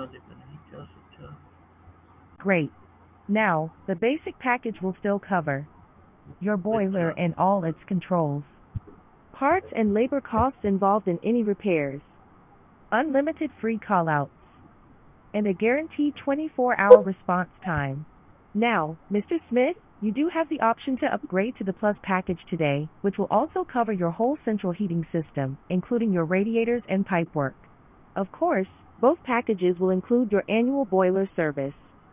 Great. Now, the basic package will still cover your boiler and all its controls, parts and labor costs involved in any repairs, unlimited free callouts, and a guaranteed 24-hour response time. Now, Mr. Smith, you do have the option to upgrade to the Plus package today, which will also cover your whole central heating system, including your radiators and pipework. Of course, both packages will include your annual boiler service.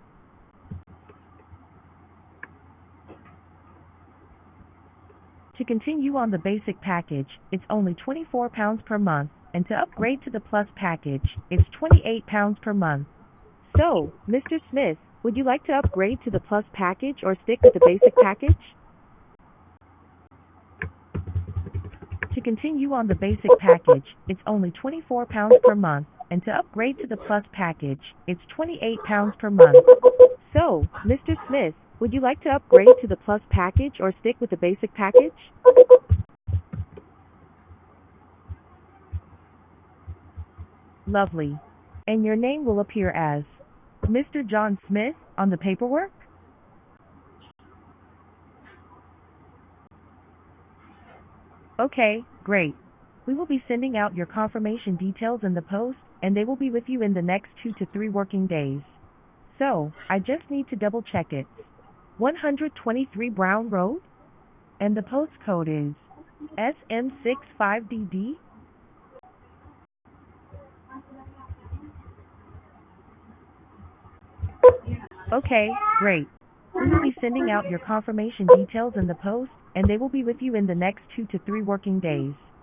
To continue on the basic package, it's only £24 per month, and to upgrade to the Plus package, it's £28 per month. So, Mr. Smith, would you like to upgrade to the Plus package or stick with the basic package? To continue on the basic package, it's only £24 per month, and to upgrade to the Plus package, it's £28 per month. So, Mr. Smith, would you like to upgrade to the Plus package or stick with the basic package? Lovely. And your name will appear as Mr. John Smith on the paperwork? Okay, great. We will be sending out your confirmation details in the post, and they will be with you in the next 2 to 3 working days. So, I just need to double check it. 123 Brown Road? And the postcode is SM65DD? Okay, great. We will be sending out your confirmation details in the post, and they will be with you in the next 2 to 3 working days.